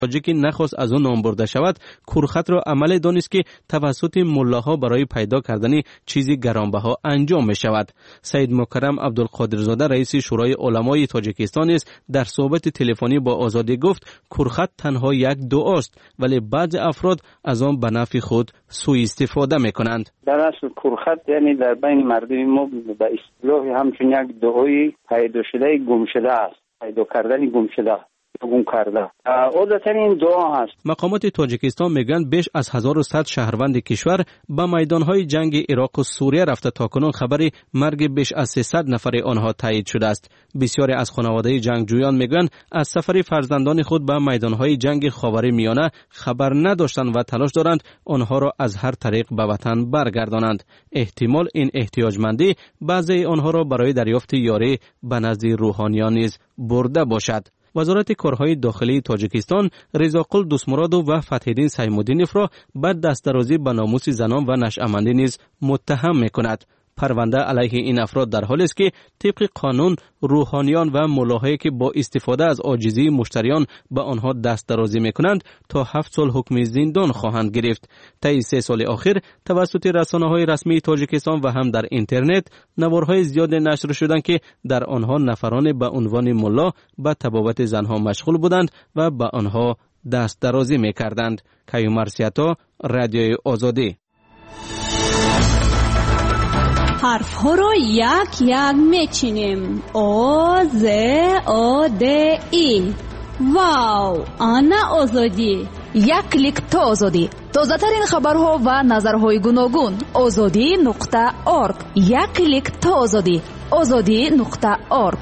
تاجیکی نخواست از آن نام برده شود، کورخط را عمل دانست که توسط ملاها برای پیدا کردن چیزی گرانبها انجام می شود. سید مکرم عبدالقادرزاده رئیس شورای علمای تاجیکستان است در صحبت تلفنی با آزادی گفت کورخط تنها یک دعاست، ولی بعضی افراد از آن به نفع خود سوء استفاده می کنند. در اصل کورخط یعنی در بین مردم ما به اصطلاح همچون یک دعای پیدا شده گم شده است، پیدا کردن گم شده گم کرده. عادتا این دعا هست. مقامات تاجیکستان میگن بیش از 1100 شهروند کشور به میدانهای جنگ عراق و سوریه رفته. تاکنون خبر مرگ بیش از 300 نفر آنها تایید شده است. بسیاری از خانواده جنگجویان میگن از سفر فرزندان خود به میدانهای جنگ خاورمیانه خبر نداشتند و تلاش دارند آنها را از هر طریق به وطن برگردانند. احتمال این احتیاجمندی بعضی آنها را برای دریافت یاری به نزد روحانیان نیز برده باشد. وزارت کارهای داخلی تاجیکستان رضاقل دوستمرادو و فتح‌الدین سیم‌الدینوف را به دست‌درازی به ناموس زنان و نشأمندی نیز متهم می‌کند. پرونده علیه این افراد در حالی است که طبق قانون روحانیان و ملاهایی که با استفاده از عاجزی مشتریان به آنها دست درازی میکنند تا 7 سال حکم زندان خواهند گرفت. طی 3 سال اخیر توسط رسانه‌های رسمی تاجیکستان و هم در اینترنت نوارهای زیاد نشر شدند که در آنها نفران به عنوان ملا به تبابت زنها مشغول بودند و به آنها دست درازی میکردند. کیومر سیاتا، رادیوی آزادی. حرف ها رو یک یک میچینیم. آ ز آ د ای. واو، آنا آزادی. یک کلیک تا آزادی. تازه ترین خبرها و نظرهای گوناگون. azadi.org. یک کلیک تا آزادی. azadi.org.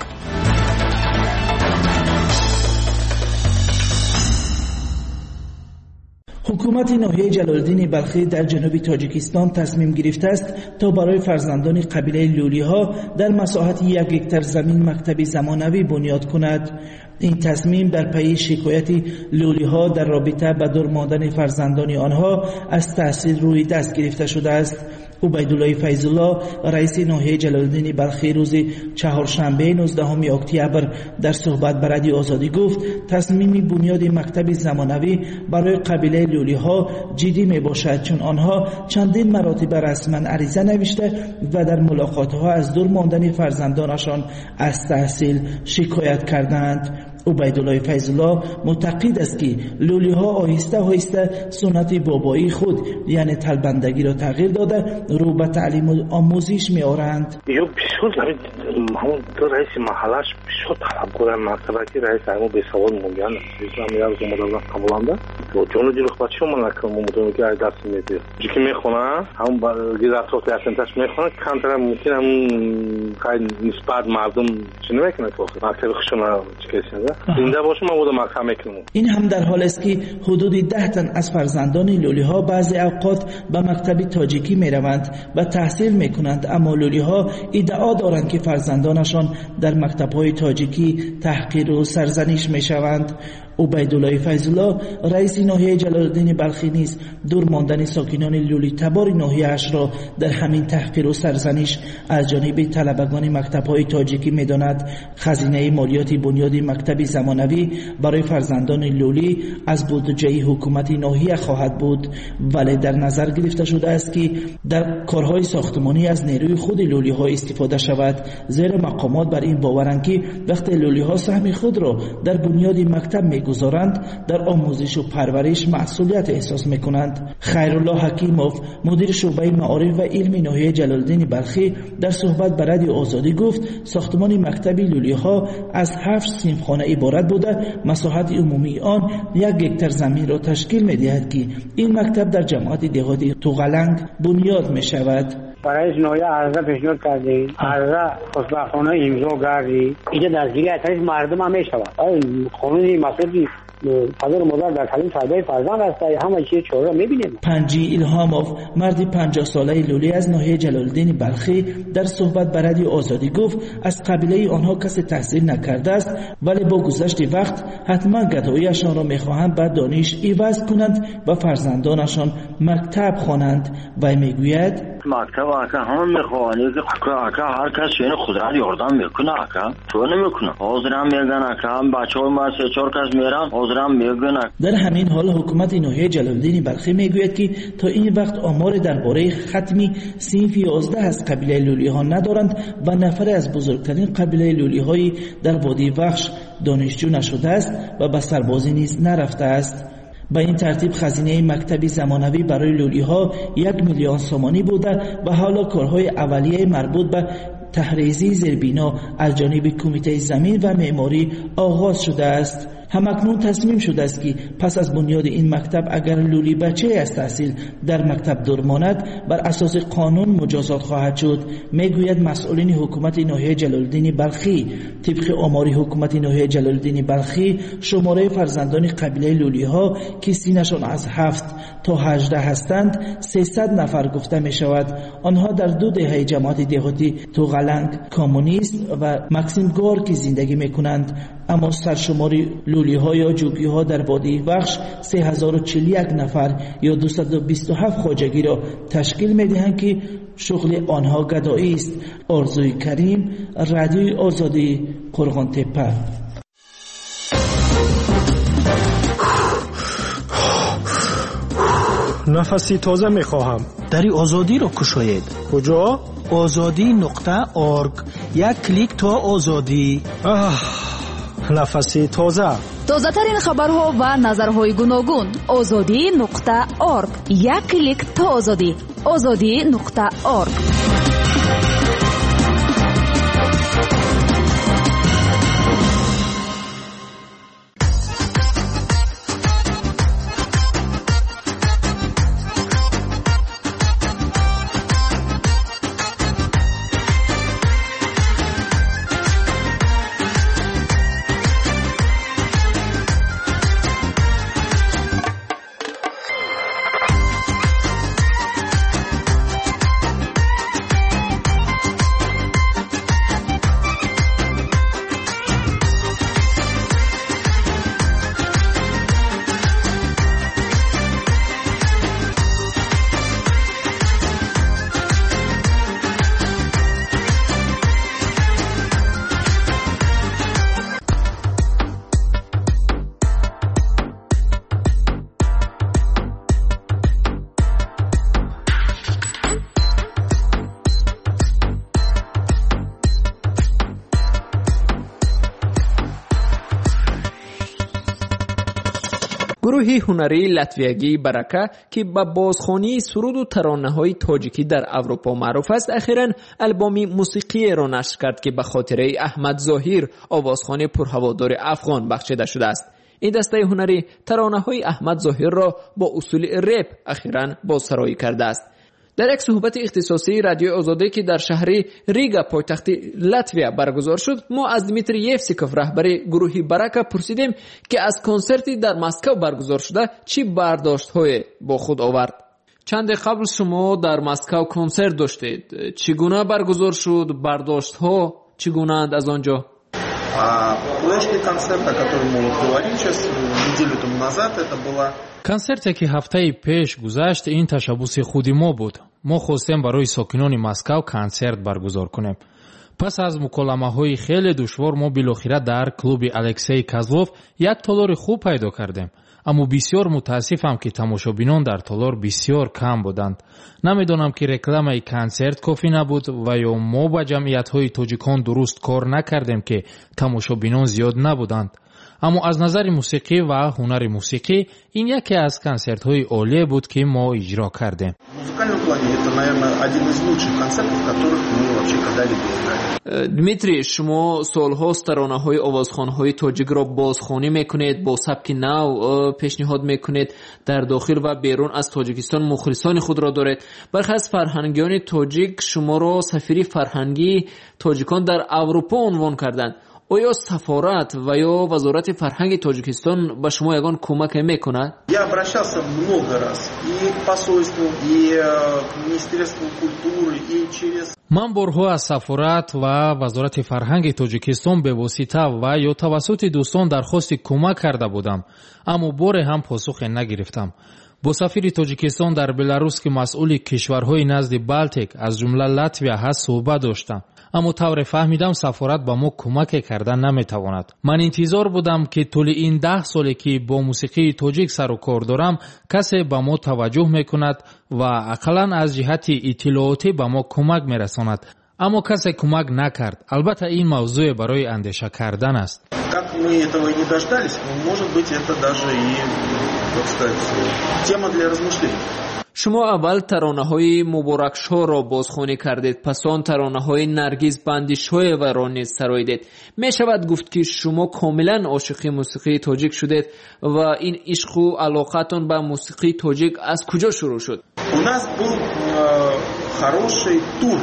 حکومت ناحیه جلال‌الدین بلخی در جنوب تاجیکستان تصمیم گرفته است تا برای فرزندان قبیله لولی‌ها در مساحت 1 هکتار زمین مکتب زمانوی بنیاد کند. این تصمیم در پی شکایت لولی‌ها در رابطه به دور ماندن فرزندان آنها از تحصیل روی دست گرفته شده است. عبیدالله فیض الله رئیس ناحیه جلال‌الدین بلخی روز چهارشنبه 19 اکتبر در صحبت با رادیو آزادی گفت تصمیم بنیاد مکتب زمانوی برای قبیله لولی‌ها جدی می باشد، چون آنها چندین مراتب رسما عریضه نوشته و در ملاقات‌ها از دور ماندن فرزندانشان از تحصیل شکایت کردند. عبیدالله فیض الله معتقد است که لولی‌ها آهسته آهسته سنت بابایی خود یعنی طلبندگی را تغییر داده رو به تعلیم و آموزش می‌آورند. یو بسیار همون دو رئیس محلش بسیار طلب کردن مرتبه رئیس همون به سوال موندن میگم میاد مدام قبولنده تو جون دیگه بچه‌ها من که مدام که درس میده چی میخونن هم گذشته درسش میخونن کمتر ممکن هم خیلی نسبت مردم چی نمیکنه تو مکتب خشونت چیکه زنده باشه ما بودم مکتب میکنم. این هم در حالی است که حدود 10 تن از فرزندان لولی‌ها بعضی اوقات به مکتب تاجیکی میروند و تحصیل میکنند، اما لولی‌ها ادعا دارند که فرزندانشان در مکتب‌های تاجیکی تحقیر و سرزنش میشوند. عبیدالله فیض الله رئیس ناحیه جلال‌الدین بلخی نیز دور ماندن ساکنان لولی تبار ناحیه اش را در همین تحقیر و سرزنش از جانب طلبگان مکتب‌های تاجیکی می‌داند. خزینه مالیات بنیاد مکتب زمانوی برای فرزندان لولی از بودجه حکومت ناحیه خواهد بود، ولی در نظر گرفته شده است که در کارهای ساختمانی از نیروی خود لولی‌ها استفاده شود، زیرا مقامات بر این باورند که وقتی لولی‌ها سهم خود را در بنیاد مکتب گذارند در آموزش و پرورش مسئولیت احساس میکنند. خیرالله حکیموف مدیر شعبه معارف و علم ناحیه جلال‌الدین بلخی در صحبت با رادیو آزادی گفت ساختمان مکتب لولی‌ها از 7 صنفخانه عبارت بوده، مساحت عمومی آن 1 هکتار زمین را تشکیل می‌دهد که این مکتب در جماعت دهاتی توغلنگ بنیاد می‌شود. برای ناحیه عرضه پیشنهاد کردیم، عرضه خوشبختانه امضا کردیم، اینجا نزدیکی اعتراض مردم هم میشود. قانونی مسئولی پدر و مادر در تعلیم تربیت فرزند است، همه چیز چهره میبینیم. پنجی الهاموف مردی 50 ساله لولی از ناحیه جلال‌الدین بلخی در صحبت با رادیو آزادی گفت از قبیله آنها کسی تحصیل نکرده است، ولی با گذشت وقت حتما گداییشان را میخواهند به دانش عوض کنند و فرزندانشان مکتب خوانند و میگوید مکتب آقا همه میخوانی که آقا هر کس یعنی خود را یاردم میکنه آقا تو نمیکنه حاضرم میگن آقا بچه های ما 3-4 کس میرن حاضرم میگن. در همین حال حکومت ناحیه جلال‌الدین بلخی میگوید که تا این وقت آمار درباره ختمی صنف 11 از قبیله لولی ها ندارند و نفر از بزرگترین قبیله لولی های در وادی وخش دانشجو نشده است و به سربازی نیز نرفته است. به این ترتیب خزینه مکتبی زمانوی برای لولی ها 1 میلیون سومانی بوده و حالا کارهای اولیه مربوط به تحریزی زیربینا از جانب کمیته زمین و معماری آغاز شده است. همکنون تصمیم شده است که پس از بنیاد این مکتب اگر لولی بچه از تحصیل در مکتب دور ماند بر اساس قانون مجازات خواهد شد. میگوید مسئولین حکومت ناحیه جلال‌الدین بلخی طبق آمار حکومت ناحیه جلال‌الدین بلخی شماره فرزندان قبیله لولی ها که سینشان از 7 تا 18 هستند 300 نفر گفته می شود. آنها در 2 دهه جماعت دهاتی توغلنگ کامونیست و مکسیم گورکی زندگی می کنند. اما سرشماری لولی ها یا جوگی ها در وادی وخش 3041 نفر یا 227 خواجگی را تشکیل می دهند که شغل آنها گدایی است. آرزوی کریم، رادیوی آزادی، قرغان تپه. نفسی تازه می خواهم. دری آزادی را کشاید. کجا؟ azadi.org. یک کلیک تا آزادی. نفسی تازه. تازه ترین خبرها و نظرهای گوناگون. azadi.org. یک کلیک تا آزادی. azadi.org. گروه هنری لاتویایی برکه که با بازخوانی سرود و ترانه‌های تاجیکی در اروپا معروف است، اخیراً البومی موسیقی را نشر کرد که به خاطره احمد ظاهر آوازخوان پرهوادار افغان بخشیده شده است. این دسته هنری ترانه‌های احمد ظاهر را با اصول رپ اخیراً بازسرایی کرده است. در یک صحبت اختصاصی رادیو آزادی که در شهر ریگا پایتخت لاتویا برگزار شد، ما از دمیتری یفسیکوف رهبر گروه برکه پرسیدیم که از کنسرتی در مسکو برگزار شده چی برداشت‌های با خود آورد. چند قبل شما در مسکو کنسرت داشتید. چگونه برگزار شد؟ برداشت‌ها چگونه اند از آنجا؟ концерте ки ҳафтаи пеш гузашт ин ташаббуси худи мо буд. мо хостем барои сокинони Москав концерт баргузор кунем. пас аз муколамаҳои хеле душвор мо билохира дар клуби Алексей Козлов як толори хуб пайдо кардем. аммо бисёр мутаассифам ки тамошобинон дар толор бисёр кам буданд. намедонам ки рекламаи концерт кофӣ набуд ва ё мо ба ҷамъиятҳои тоҷикон дуруст кор накардем ки тамошобинон зиёд набуданд. аммо аз назари мусиқӣ ва ҳунари мусиқӣ ин яке аз консертҳои олие буд ки мо иҷро кардем. дмитрий, шумо солҳост таронаҳои овозхонҳои тоҷикро бозхонӣ мекунед, бо сабки нав пешниҳод мекунед, дар дохил ва берун аз тоҷикистон мухлисони худро доред. бархе аз фарҳангиёни тоҷик шуморо сафири фарҳангии тоҷикон дар аврупо унвон карданд. آیا سفارت و یا وزارت فرهنگ تاجیکستان به شما یگان کمک میکند؟ Я обращался много раз и к посольству, и к Министерству культуры, и через... من بارها از سفارت و وزارت فرهنگ تاجیکستان به واسطه و یا توسط دوستان درخواست کمک کرده بودم، اما بار هم پاسخ نگرفتم. با سفیر تاجیکستان در بلاروس که مسئول کشورهای نزد بالتیک از جمله لاتویا هست صحبت داشتم، اما طور فهمیدم سفارت با ما کمک کردن نمیتواند. من انتظار بودم که طول این 10 سالی که با موسیقی تاجیک سر و کار دارم کسی به ما توجه میکند و اقلا از جهت اطلاعاتی به ما کمک میرساند، اما کسی کمک نکرد. البته این موضوع برای اندیشه کردن است. Как мы этого не дождались, может быть, это даже и, так сказать, тема для размышлений. شما اول ترانه‌های مبارکشاه را بازخوانی کردید، پس آن ترانه‌های نرگس بندیشاه و را نیز سراییدید. می شود گفت که شما کاملا عاشق موسیقی تاجیک شدید و این عشق و علاقتان به موسیقی تاجیک از کجا شروع شد؟ У нас был хороший тур,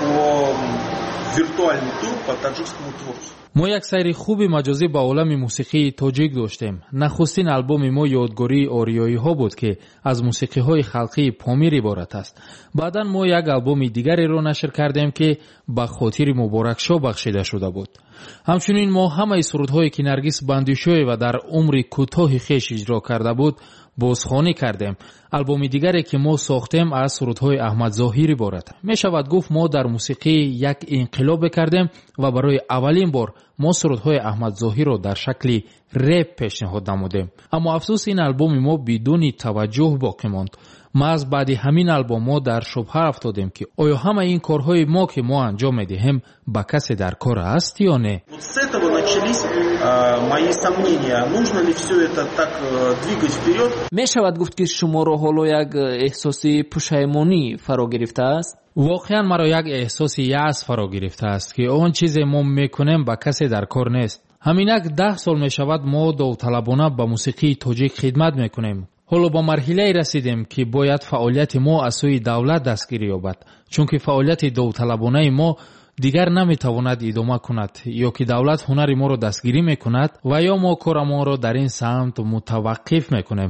виртуальный тур по таджикскому творчеству. ما یک سیر خوبی مجازی با عالم موسیقی تاجیک داشتیم. نخستین آلبوم ما یادگاری آریایی ها بود که از موسیقی های خلقی پامیر عبارت است. بعدا ما یک آلبوم دیگری را نشر کردیم که به خاطر مبارکشاه بخشیده شده بود. همچنین ما همه سرودهایی که نرگس بندیشاه و در عمر کوتاه خویش اجرا کرده بود بازخوانی کردیم. آلبوم دیگری که ما ساختیم از سرودهای احمد ظاهری عبارت. می شود گفت ما در موسیقی یک انقلاب کردیم و برای اولین بار ما سرودهای احمد ظاهری را در شکل رپ پیشنهاد نمودیم. اما افسوس این آلبوم ما بدون توجه باقی ماند. ما از بعد همین آلبوم ما در شبهه افتادیم که آیا همه این کارهای ما که ما انجام میدهیم با کسی در کار است یا نه. С этого начались мои сомнения. Нужно ли все это так двигать вперед? می شود گفت که شما را حالا یک احساس پشیمانی فرا گرفته است؟ واقعا مرا یک احساس یأس فرا گرفته است که آن چیزی ما میکنیم با کسی در کار نیست. همینک 10 سال می شود ما داوطلبانه با موسیقی تاجیک خدمت میکنیم. حالا با مرحله رسیدیم که باید فعالیت ما از سوی دولت دستگیری یابد، چون که فعالیت داوطلبانه ما دیگر نمیتواند ادامه کند، یا که دولت هنر ما را دستگیری میکند و یا ما کار ما را در این سمت متوقف میکنیم.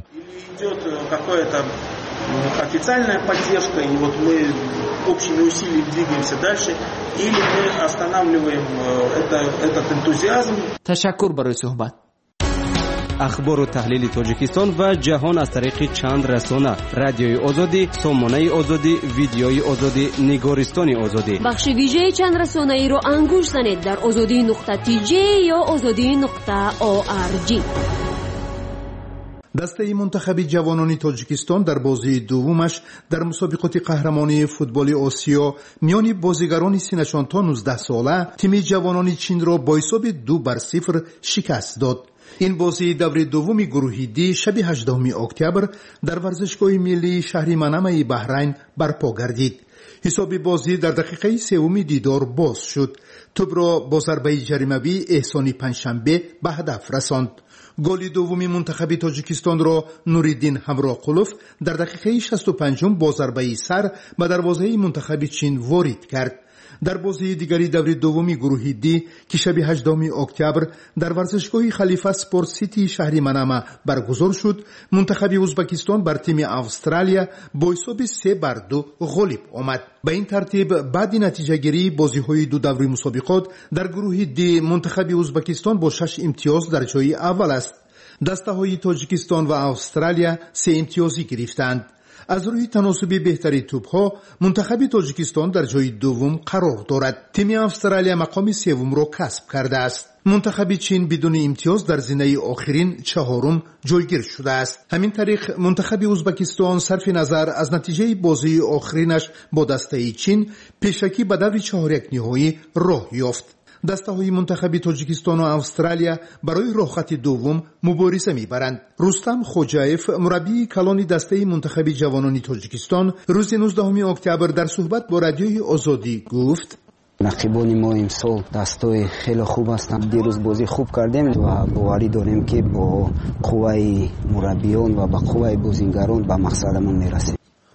Официальная поддержка, и вот мы общими усилиями двигаемся дальше, или мы останавливаем этот энтузиазм. تشکر برای صحبت. اخبار و تحلیل تاجیکستان و جهان از طریق چند رسانه: رادیوی آزادی، سامانه آزادی، ویدیوی آزادی، نگارستان آزادی. بخش ویژه چند رسانه ای رو انگوش زنید در azadi.tj یا azadi.org. دسته منتخب جوانان تاجیکستان در بازی دومش در مسابقات قهرمانی فوتبال آسیا میان بازیگران سنشان تا 19 ساله تیم جوانان چین را با حساب 2-0 شکست داد. این بازی دور دوم گروه دی شب 18 اکتبر در ورزشگاه ملی شهر منامه بحرین برپا گردید. حساب بازی در دقیقه سوم دیدار باز شد. توپ را با ضربه جریمه‌ای احسانی پنجشنبه به هدف رساند. گل دوم منتخب تاجیکستان را نوریدین همراقلوف در دقیقه 65 با ضربه سر به دروازه منتخب چین وارد کرد. در بازی دیگری دور دومی گروه دی که شب 18 اکتبر در ورزشگاه خلیفه سپورت سیتی شهر منامه برگزار شد، منتخب ازبکستان بر تیم استرالیا با حساب 3-2 غالب آمد. به این ترتیب بعد نتیجه گیری بازی های دو دوره مسابقات در گروه دی منتخب ازبکستان با 6 امتیاز در جای اول است. دسته های تاجیکستان و استرالیا 3 امتیازی گرفتند. از روی تناسب بهتری توپ‌ها منتخب تاجیکستان در جای دوم قرار دارد. تیم استرالیا مقام سوم را کسب کرده است. منتخب چین بدون امتیاز در زینه آخرین چهارم جایگیر شده است. همین طریق منتخب ازبکستان صرف نظر از نتیجه بازی آخرینش با دسته چین پیشکی به دور 4 نهایی راه یافت. دسته های منتخب تاجیکستان و استرالیا برای راحت دوم مبارزه میبرند. رستم خوجایف مربی کلان دسته منتخب جوانان تاجیکستان روز 19 اکتبر در صحبت با رادیوی آزادی گفت: رقیبان ما امسال دستای خیلی خوب هستند. دیروز بازی خوب کردیم و باوری داریم که با قوه مربیان و با قوه بازیگران به مقصدمون میرسیم.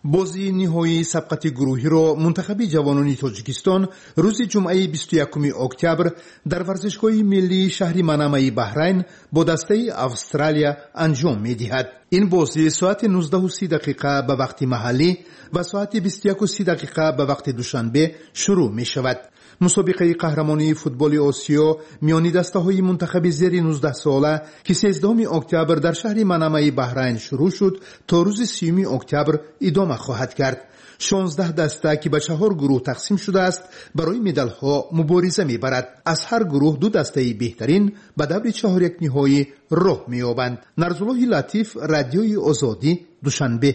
بازی نهایی سبقت گروهی را منتخب جوانان تاجیکستان روز جمعه 21 اکتبر در ورزشگاه ملی شهر منامه بحرین با دسته استرالیا انجام می‌دهد. این بازی ساعت 19:30 به وقت محلی و ساعت 21:30 به وقت دوشنبه شروع می شود. مسابقه قهرمانی فوتبال آسیا میانی دسته‌های منتخب زیر 19 ساله که 13 اکتبر در شهر منامه بحرین شروع شد تا روز 30 اکتبر ادامه خواهد کرد. 16 دسته که به 4 گروه تقسیم شده است برای مدال‌ها مبارزه می‌برد. از هر گروه 2 دسته بهترین به دور 4 نهایی راه می‌یابند. نرزالله لطیف، رادیوی آزادی، دوشنبه.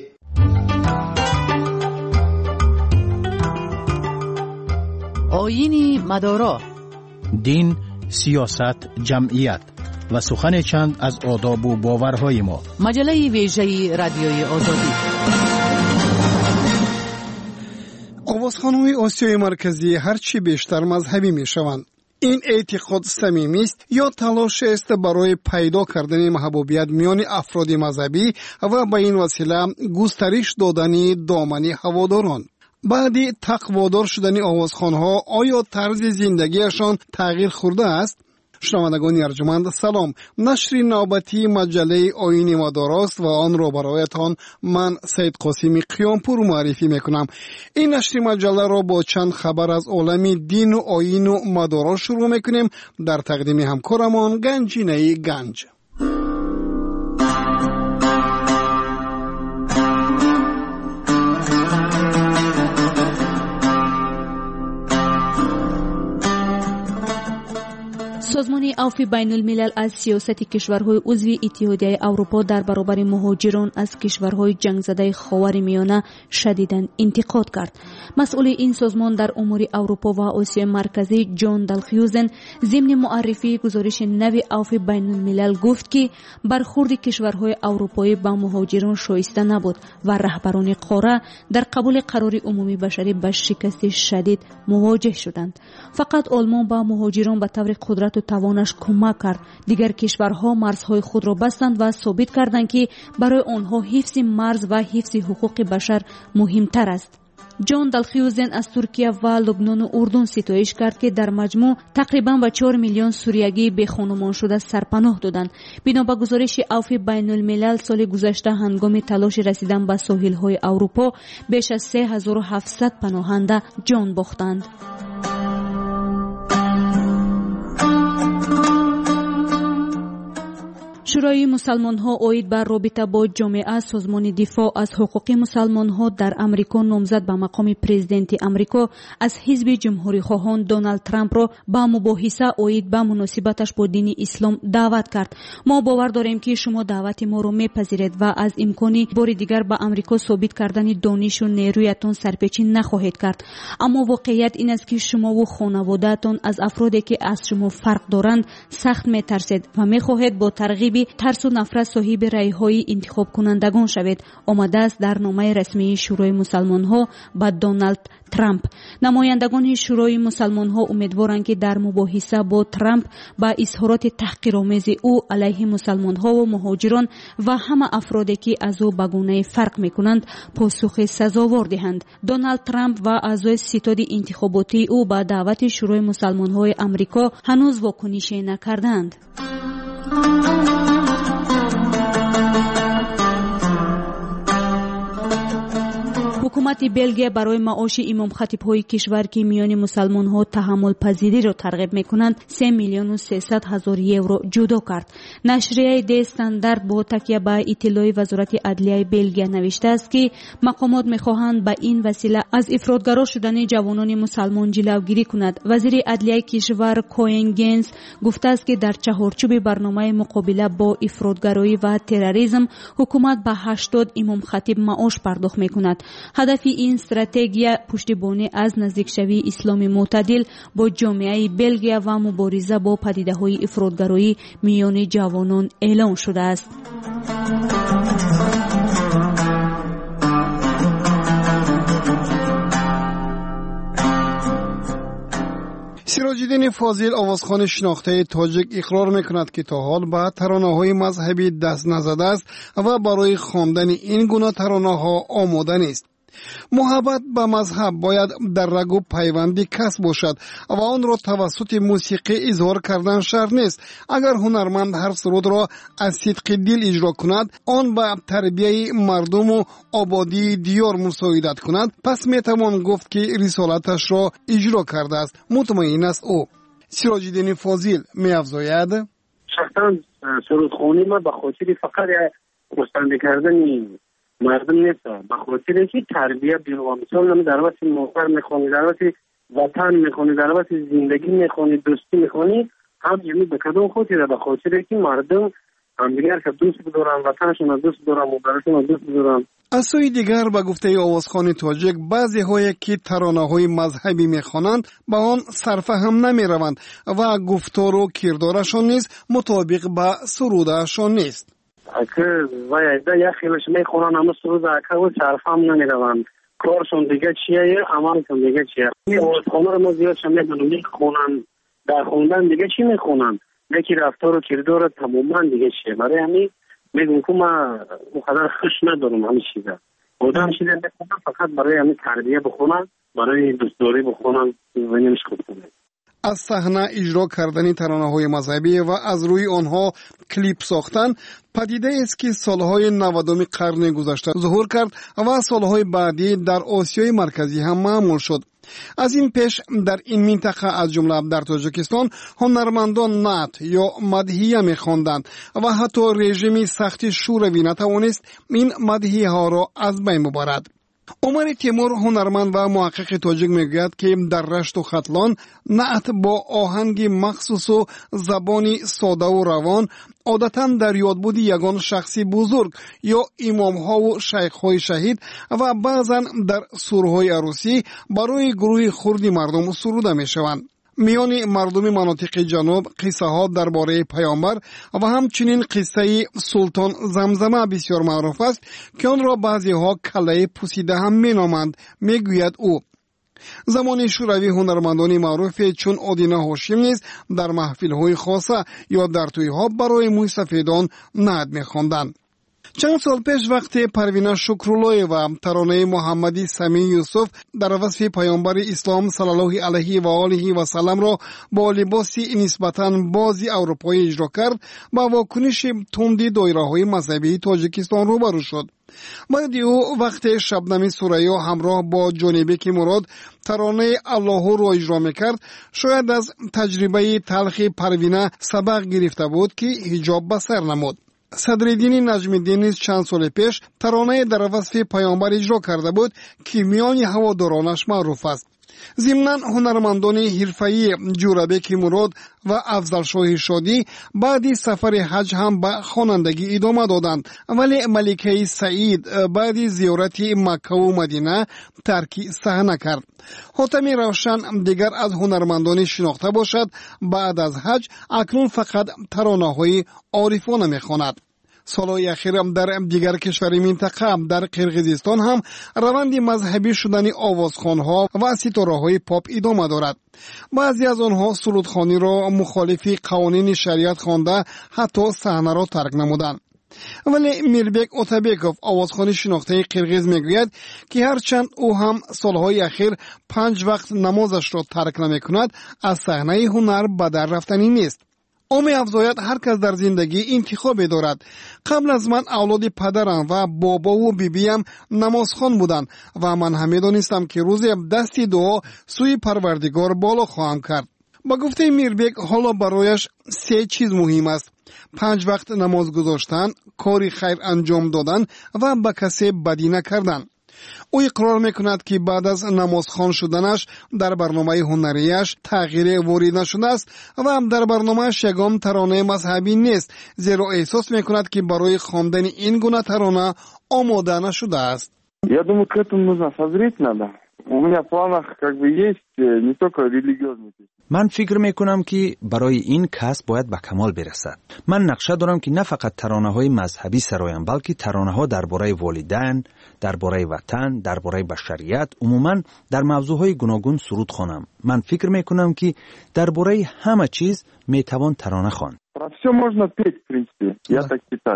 آیین مدارا، دین، سیاست، جمعیت و سخن چند از آداب و باورهای ما. مجله ویژه رادیوی آزادی. آوازخوان‌های آسیای مرکزی هرچی بیشتر مذهبی می‌شوند. این اعتقاد صمیمی است یا تلاش است برای پیدا کردن محبوبیت میان افراد مذهبی و به این وسیله گسترش دادن دامن هواداران؟ بعد تقوادار شدن آوازخوان‌ها آیا طرز زندگیشان تغییر خورده است؟ شنوندگان ارجمند سلام. نشر نوبتی مجله آیین مداراست و آن را برایتان من سید قاسمی قیامپور معرفی میکنم. این نشر مجله را با چند خبر از عالم دین و آیین و مدارا شروع میکنیم. در تقدیم همکارمان گنجینه گنج. سازمان عفو بین الملل از سیاست کشورهای عضو اتحادیه اروپا در برابر مهاجران از کشورهای جنگ زده خاور میانه شدیداً انتقاد کرد. مسئول این سازمان در امور اروپا و آسیا مرکزی جان دالخیوزن ضمن معرفی گزارش نو عفو بین الملل گفت که برخورد کشورهای اروپایی با مهاجران شایسته نبود و رهبران قاره در قبول قرار عمومی بشری با شکست شدید مواجه شدند. فقط آلمان با مهاجران به طور قدرت و توانش کمک کرد. دیگر کشورها مرزهای خود را بستند و ثابت کردند که برای آنها حفظ مرز و حفظ حقوق بشر مهمتر است. جان دالخیوزن از ترکیه و لبنان و اردن ستایش کرد که در مجموع تقریباً 4 میلیون سوریگی به خانمان شده سرپناه دادند. بنا به گزارش عفو بین الملل سال گذشته هنگام تلاش رسیدن به ساحل‌های اروپا بیش از 3700 پناهنده جان باختند. شورای مسلمان‌ها اوید بر رابطه با جامعه سازمان دفاع از حقوق مسلمان‌ها در امریکا نامزد به مقام پرزیدنت امریکا از حزب جمهوری خواهان دونالد ترامپ را با مباحثه اوید به مناسبتش با دین اسلام دعوت کرد. ما باور داریم که شما دعوت ما را میپذیرید و از امکانی بار دیگر به امریکا ثابت کردن دانش و نیرویتان سرپیچی نخواهید کرد. اما واقعیت این است که شما و خانواده‌تان از افرادی که از شما فرق دارند سخت میترسید و میخواهید با ترغیب ترس و نفرت صاحب رأی‌های انتخاب کنندگان شوید. آمده است در نامه رسمی شورای مسلمان‌ها به دونالد ترامپ. نمایندگان شورای مسلمان‌ها امیدوارند که در مباحثه با ترامپ با اظهارات تحقیرآمیز او علیه مسلمان‌ها و مهاجران و همه افرادی که از او به گونه فرق می‌کنند پاسخ سزاوار دهند. دونالد ترامپ و اعضای ستاد انتخاباتی او با دعوت شورای مسلمان‌های آمریکا هنوز واکنش نکردند. حکومت بلژیک برای معاش امام خطیب‌های کشور که میان مسلمان‌ها تحمل پذیری را ترغیب می‌کنند 3,300,000 یورو جدا کرد. نشریه دی استاندارد با تکیه به اطلاع وزارت عدلیه بلژیک نوشته است که مقامات می‌خواهند به این وسیله از افراطگرا شدن جوانان مسلمان جلوگیری کند. وزیر عدلیه کشور کوینگنز گفته است که در چهارچوب برنامه مقابله با افراطگرایی و تروریسم حکومت به 80 امام خطیب معاش پرداخت می‌کند. هدف این استراتژی پشتیبانی از نزدیکشوی اسلام معتدل با جامعه بلژیک و مبارزه با پدیده‌های افراطگرایی میان جوانان اعلام شده است. سراج‌الدین فاضل آوازخوان شناخته تاجیک اقرار میکند که تا حال به ترانه‌های مذهبی دست نزده است و برای خواندن این گونه ترانه‌ها آماده نیست. محبت به مذهب باید در رگ و پیوند کسب باشد و آن را توسط موسیقی اظهار کردن شرط نیست. اگر هنرمند هر سرود را از صدق دل اجرا کند، آن به تربیت مردم و آبادی دیار مساعدت کند، پس میتوان گفت که رسالتش را اجرا کرده است. مطمئن است او. سراج‌الدین فاضل می‌افزاید: شخصا سرودخوانی ما به خاطر فقط مستند کردن مردم نیست، به خاطر که تربیت بیرو مثال نمی در وقت موفر میخوانی، در وقت وطن میخوانی، در وقت زندگی میخوانی، دوستی میخوانی، هم یعنی به کدوم خاطر؟ به خاطر که مردم همدیگر که دوست بدارن، وطنشون دوست بدارن، مادرشون دوست بدارن. از سوی دیگر به گفته آوازخوان تاجیک، بعضی هایی که ترانه های مذهبی میخوانند به آن صرفهم نمیروند و گفتار و کردارشان نیز مطابق به سرودشان نیست. اگه وایده یا خیلیش میخونن اما سرود اکه و صرفهم نمیروند. کارشون دیگه چیه، عملشون دیگه چیه. این آوازخوانه رو ما زیاد شمیدونم میخونن، در خوندن دیگه چی میخونن؟ یکی رفتار و کردار تماما دیگه چیه. برای همین میگم که من مقدر خوش ندارم همین چیزا. آدم چیزا بخونن فقط برای همین تربیه بخونن، برای دوستداری بخونن و نمیشه خوب. از صحنه اجرا کردن ترانه‌های مذهبی و از روی آنها کلیپ ساختن پدیده است که سالهای 90 قرن گذشته ظهور کرد و سالهای بعدی در آسیای مرکزی هم معمول شد. از این پیش در این منطقه از جمله در تاجیکستان هنرمندان نعت یا مدحیه می‌خواندند و حتی رژیم سخت شوروی نتوانست این مدحیه ها را از بین ببرد. عمر تیمور هنرمند و محقق تاجیک میگوید که در رشت و ختلان نعت با آهنگ مخصوص و زبانی ساده و روان عادتاً در یاد بود یگان شخصی بزرگ یا امام‌ها و شیخ‌های شهید و بعضاً در سورهای عروسی برای گروه خردی مردم سروده میشوند. میان مردم مناطق جنوب قصه ها درباره پیامبر و همچنین قصه سلطان زمزمه بسیار معروف است که آن را بعضی ها کله پوسیده هم مینامند. میگوید او زمان شوروی هنرمندان معروف چون آدینه هاشم نیز در محفل های خاصه یا در توی ها برای موی سفیدان نعت میخواندند. چند سال پیش وقتی پروینه شکرالله و ترانه محمدی سمی یوسف در وصف پیامبر اسلام صلی الله علیه و آله و سلم را با لباسی نسبتاً بازی اروپایی اجرا کرد، با واکنش تندی دایره‌های مذهبی تاجیکستان روبرو شد. بعد او وقتی شبنم سوریا همراه با جانبک مراد ترانه الله را اجرا میکرد، شاید از تجربه تلخ پروینه سبق گرفته بود که حجاب به سر نمود. صدرالدین نجم‌الدین نیز چند سال پیش ترانه در وصف پیامبر اجرا کرده بود که میان هوادارانش معروف است. ضمناً هنرمندان حرفه‌ای جوربک مراد و افضلشاه شادی بعد سفر حج هم به خوانندگی ادامه دادند، ولی ملکه سعید بعد زیارت مکه و مدینه ترک صحنه کرد. حاتم روشن دیگر از هنرمندان شناخته باشد بعد از حج اکنون فقط ترانه‌های عارفانه می‌خواند. سالهای اخیر در دیگر کشور منطقه در قرقیزستان هم روند مذهبی شدن آوازخوان‌ها و ستاره‌های پاپ ادامه دارد. بعضی از آنها سرودخوانی را مخالف قوانین شریعت خوانده حتی صحنه را ترک نمودند. ولی میربک اوتابیکوف آوازخوان شناخته قرقیز میگوید که هرچند او هم سالهای اخیر 5 وقت نمازش را ترک نمی‌کند، از صحنه هنر به در رفتنی نیست. او می‌افزاید هر کس در زندگی انتخابی دارد. قبل از من اولاد پدرم و بابا و بیبیم نمازخوان بودند و من هم می‌دانستم که روزی دستی دعا سوی پروردگار بالا خواهم کرد. با گفته میربک حالا برایش 3 چیز مهم است: 5 وقت نماز گذاشتن، کاری خیر انجام دادن و به کسی بدی نکردن. او اقرار میکند که بعد از نمازخوان شدنش در برنامه هنریش تغییر وارد نشده است و هم در برنامهش یگام ترانه مذهبی نیست، زیرا احساس میکند که برای خواندن این گونه ترانه آماده نشده است. Я думаю, к этому нужно созреть надо. У меня в планах как бы есть не только религиозный. من فکر میکنم که برای این کسب باید به کمال برسد. من نقشه دارم که نه فقط ترانه‌های مذهبی سرایم، بلکه ترانه‌ها درباره والدین، درباره وطن، درباره بشریت، عموما در موضوعهای گوناگون سرود خوانم. من فکر میکنم که درباره همه چیز میتوان ترانه خواند. Про всё можно петь, в принципе. Я так считаю.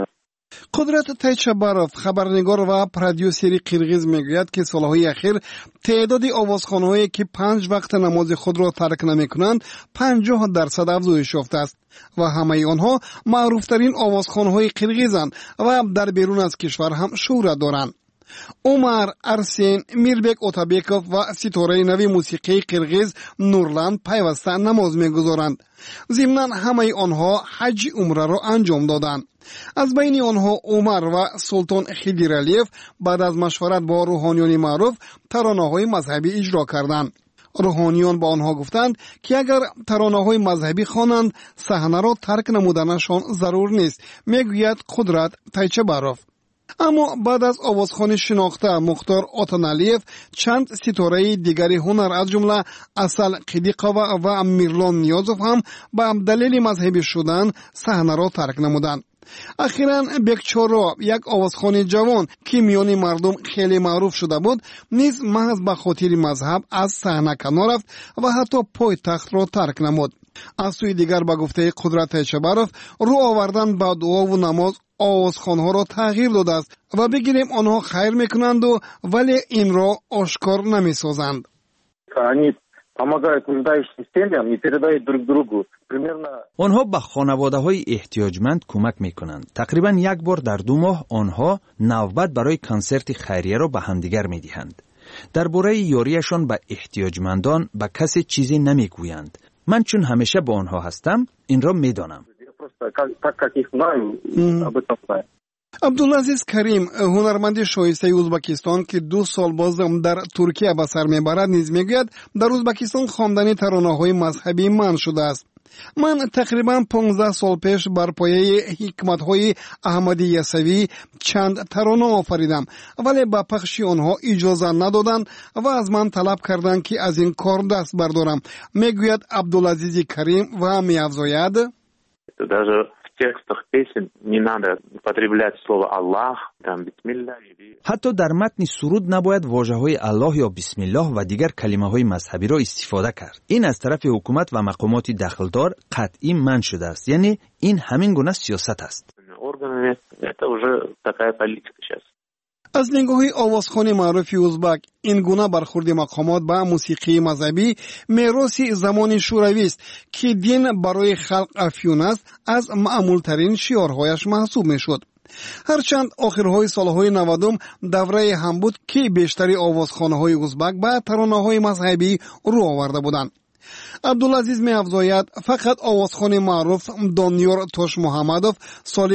قدرت تایچباروف خبرنگار و پرودیوسری قرغیز میگوید که سالهای اخیر تعداد آوازخوان‌هایی که 5 وقت نماز خود را ترک نمی‌کنند 50% افزایش یافته است و همه آنها معروف‌ترین آوازخوان‌های قرغیزند و در بیرون از کشور هم شهرت دارند. عمر ارسین، میربک اوتابیکوف و ستاره نوی موسیقی قرغیز نورلند پیوسته نماز می‌گذارند. ضمناً همه آنها حج عمره را انجام دادند. از بین آنها عمر و سلطان خیدیرالیف بعد از مشورت با روحانیان معروف ترانه‌های مذهبی اجرا کردند. روحانیان با آنها گفتند که اگر ترانه‌های مذهبی خوانند صحنه را ترک نمودنشان ضرور نیست، میگوید قدرت تایچباروف. اما بعد از آوازخوان شناخته مختار آتانالیف چند ستاره دیگری هنر از جمله اصل قدیقова و میرلان نیازوف هم به دلیل مذهبی شدن صحنه را ترک نمودند. اخیراً بکچورو، یک آوازخوان جوان که میان مردم خیلی معروف شده بود، نیز محض به خاطر مذهب از صحنه کنار رفت و حتی پای تخت را ترک نمود. از سوی دیگر به گفته قدرت تایچباروف رو آوردن با دعا و نماز آوازخوان‌ها را تغییر داده است و بگیریم آنها خیر میکنند ولی این را آشکار نمیسازند. آنها به خانواده‌های احتیاجمند کمک میکنند. تقریبا یک بار در 2 ماه آنها نوبت برای کنسرت خیریه را به همدیگر میدهند. درباره یاریشان به احتیاجمندان به کسی چیزی نمیگویند. من چون همیشه با آنها هستم این را میدانم. عبدالعزیز کریم، هنرمند شایسته ازبکستان که 2 سال باز در ترکیه به سر میبرد، نیز میگوید در ازبکستان خواندن ترانه‌های مذهبی منع شده است. من تقریبا 15 سال پیش بر پایه حکمت‌های احمدی یسوی چند ترانه آفریدم، ولی به پخش آنها اجازه ندادند و از من طلب کردند که از این کار دست بردارم، میگوید عبدالعزیز کریم و می‌افزاید даже в текстах песен не надо употреблять слово Аллах, там бисмилlah. حتی در متن سرود نباید واژه‌های الله یا بسم الله و دیگر کلمه‌های مذهبی را استفاده کرد. این از طرف حکومت و مقامات دخلدار قطعی منع شده است. یعنی این همین گونه سیاست است. Органами это уже такая политика сейчас. از نگاه آوازخوان معروف ازبک، این گونه برخورد مقامات به موسیقی مذهبی میراث زمان شوروی است که دین برای خلق افیون است، از معمولترین شعارهایش محسوب میشد. هرچند آخرهای سالهای 90 دوره هم بود که بیشتری آوازخوان‌های ازبک به ترانه‌های مذهبی رو آورده بودند. عبدالعزیز می‌افزاید فقط آوازخوان معروف دانیار توش محمدوف سال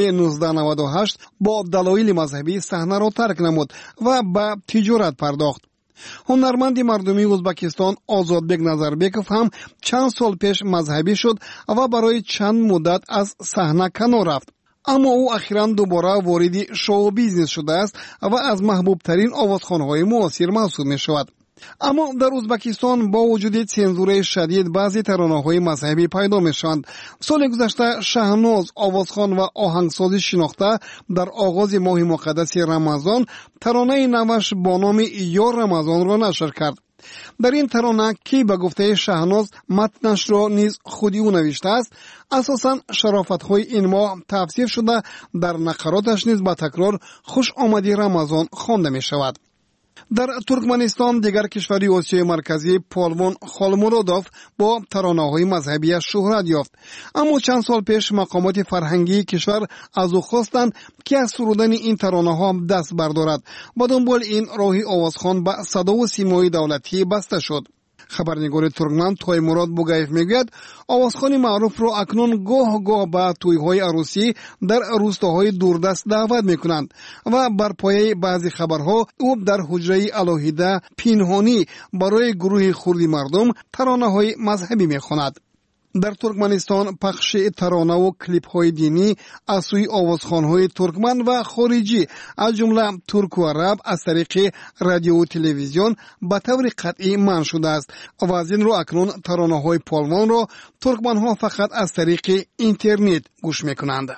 1998 با دلایل مذهبی صحنه را ترک نمود و به تجارت پرداخت. هنرمند مردمی ازبکستان آزادبek نظربekov هم چند سال پیش مذهبی شد و برای چند مدت از صحنه کنار رفت. اما او اخیراً دوباره وارد شو بیزنس شده است و از محبوب ترین آوازخوان‌های معاصر محسوب می شود. اما در ازبکستان با وجود سانسور شدید بعضی ترانه‌های مذهبی پیدا می‌شوند. سال گذشته شهناز، آوازخوان و آهنگساز شناخته در آغاز ماه مقدس رمضان ترانه نوش با نام یا رمضان را نشر کرد. در این ترانه که به گفته شهناز متنش را نیز خودی او نوشته است، اساساً شرافت‌های این ماه تفسیر شده، در نقراتش نیز با تکرار خوش آمدی رمضان خوانده می‌شود. در ترکمنستان، دیگر کشوری آسیای مرکزی، پالوان خالمورودوف با ترانه‌های مذهبی شهرت یافت. اما چند سال پیش مقامات فرهنگی کشور از او خواستند که از سرودن این ترانه‌ها دست بردارد. با دنبال این راهی آوازخوان به صدا و سیمای دولتی بسته شد. خبرنگار ترکمن تویموراد بوگایف میگوید آوازخوان معروف را اکنون گاه به توی‌های عروسی در روستاهای دوردست دعوت میکنند و بر پایه بعضی خبرها او در حجره الهیده پنهانی برای گروه خردی مردم ترانه‌های مذهبی میخواند. در ترکمنستان پخش ترانه و کلیپ های دینی از سوی آوازخوان‌های ترکمن و خارجی از جمله ترک و عرب از طریق رادیو و تلویزیون به طور قطعی منع شده است و از این رو اکنون ترانه‌های پالوان را ترکمن‌ها فقط از طریق اینترنت گوش می‌کنند.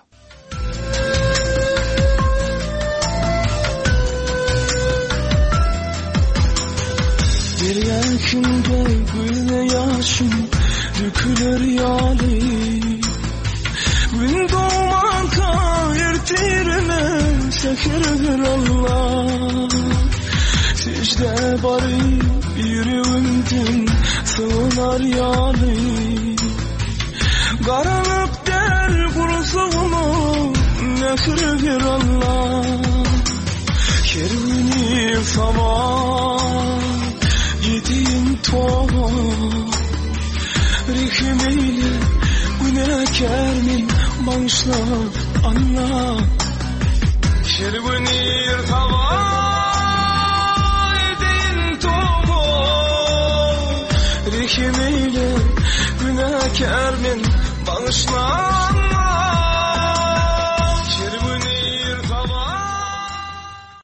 Dökülür yâli Gün doğman kayır tirime çekirdir Allah. Secde bari yüreğimden sığınar yalı. Karanlık der kurusuğunu nefirdir Allah. Kervini saman gideyim tova. Rihmeyle günahkarmin bağışla Allah. Kervini saman gideyim tova. Rihmeyle günahkarmin bağışla